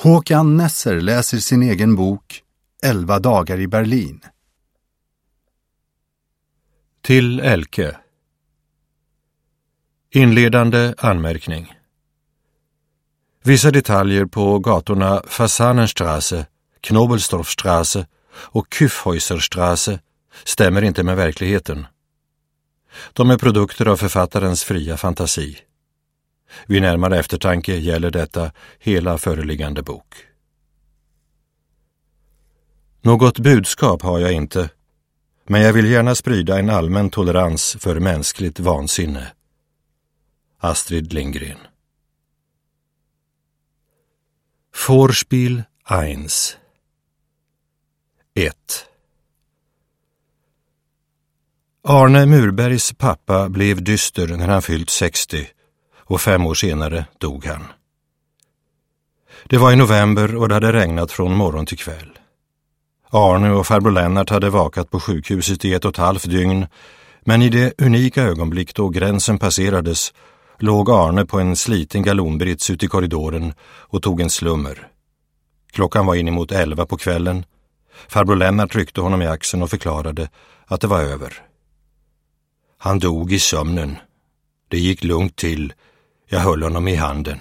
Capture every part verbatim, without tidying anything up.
Håkan Nesser läser sin egen bok Elva dagar i Berlin. Till Elke. Inledande anmärkning. Vissa detaljer på gatorna Fasanenstraße, Knobelsdorfstraße och Kyffhäuserstraße stämmer inte med verkligheten. De är produkter av författarens fria fantasi. Vid närmare eftertanke gäller detta hela föreliggande bok. Något budskap har jag inte, men jag vill gärna sprida en allmän tolerans för mänskligt vansinne. Astrid Lindgren. Vorspiel ett. ett. Arne Murbergs pappa blev dyster när han fyllt sextio och fem år senare dog han. Det var i november och det hade regnat från morgon till kväll. Arne och farbror Lennart hade vakat på sjukhuset i ett och ett halvt dygn, men i det unika ögonblick då gränsen passerades låg Arne på en sliten galonbrits ute i korridoren och tog en slummer. Klockan var in emot elva på kvällen. Farbror Lennart tryckte honom i axeln och förklarade att det var över. Han dog i sömnen. Det gick lugnt till. Jag höll honom i handen.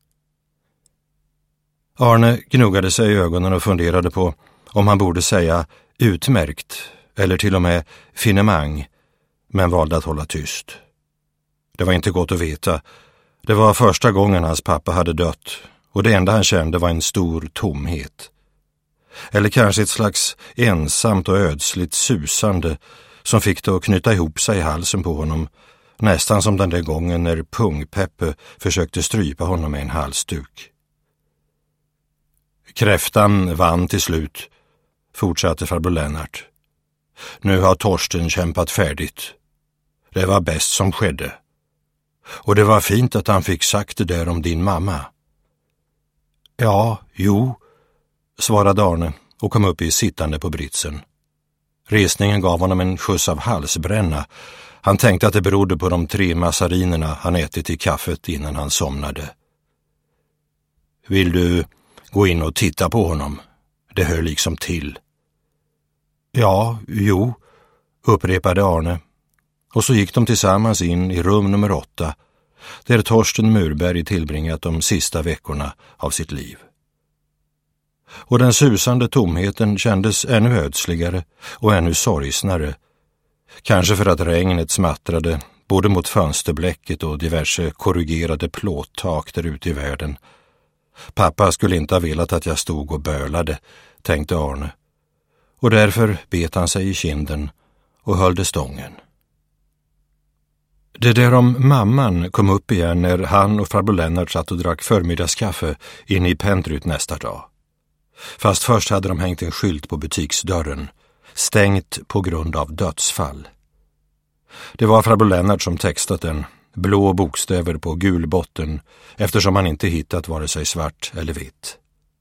Arne gnuggade sig i ögonen och funderade på om han borde säga utmärkt eller till och med finemang, men valde att hålla tyst. Det var inte gott att veta. Det var första gången hans pappa hade dött och det enda han kände var en stor tomhet. Eller kanske ett slags ensamt och ödsligt susande som fick det att knyta ihop sig i halsen på honom, nästan som den där gången när Pungpeppe försökte strypa honom med en halsduk. Kräftan vann till slut, fortsatte farbror Lennart. Nu har Torsten kämpat färdigt. Det var bäst som skedde. Och det var fint att han fick sagt det där om din mamma. Ja, jo, svarade Arne och kom upp i sittande på britsen. Resningen gav honom en skjuts av halsbränna. Han tänkte att det berodde på de tre massarinerna han ätit i kaffet innan han somnade. Vill du gå in och titta på honom? Det hör liksom till. Ja, jo, upprepade Arne. Och så gick de tillsammans in i rum nummer åtta, där Torsten Murberg tillbringat de sista veckorna av sitt liv. Och den susande tomheten kändes ännu ödsligare och ännu sorgsnare, kanske för att regnet smattrade både mot fönsterbläcket och diverse korrugerade plåttak där ute i världen. Pappa skulle inte ha velat att jag stod och bölade, tänkte Arne, och därför bet han sig i kinden och höll stången. Det där om mamman kom upp igen när han och farbror Lennart satt och drack förmiddagskaffe inne i pentryt nästa dag. Fast först hade de hängt en skylt på butiksdörren, stängt på grund av dödsfall. Det var farbror Lennart som textat den, blå bokstäver på gul botten, eftersom han inte hittat vare sig svart eller vitt.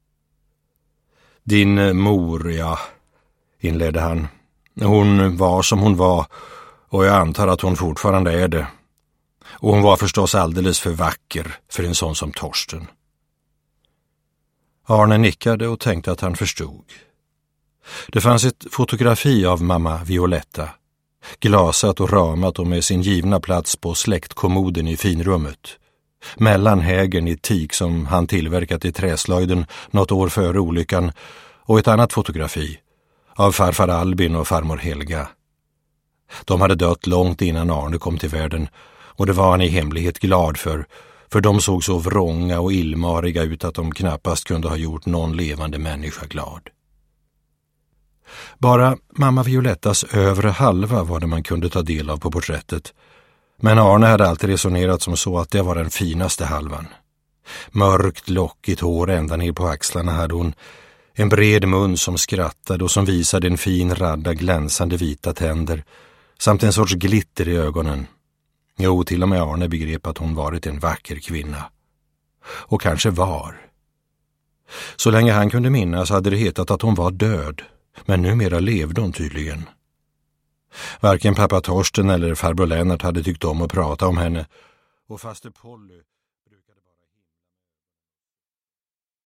Din mor, ja, inledde han. Hon var som hon var, och jag antar att hon fortfarande är det. Och hon var förstås alldeles för vacker för en sån som Torsten. Arne nickade och tänkte att han förstod. Det fanns ett fotografi av mamma Violetta, glasat och ramat och med sin givna plats på släktkommoden i finrummet. Mellan hägern i teak som han tillverkat i träslöjden något år före olyckan och ett annat fotografi av farfar Albin och farmor Helga. De hade dött långt innan Arne kom till världen och det var han i hemlighet glad för, för de såg så vrånga och illmariga ut att de knappast kunde ha gjort någon levande människa glad. Bara mamma Violettas övre halva var det man kunde ta del av på porträttet, men Arne hade alltid resonerat som så att det var den finaste halvan. Mörkt lockigt hår ända ner på axlarna hade hon, en bred mun som skrattade och som visade en fin radda glänsande vita tänder, samt en sorts glitter i ögonen. Jo, till och med Arne begrep att hon varit en vacker kvinna. Och kanske var. Så länge han kunde minnas hade det hetat att hon var död, men numera levde hon tydligen. Varken pappa Torsten eller farbror Lennart hade tyckt om att prata om henne, och faster Polly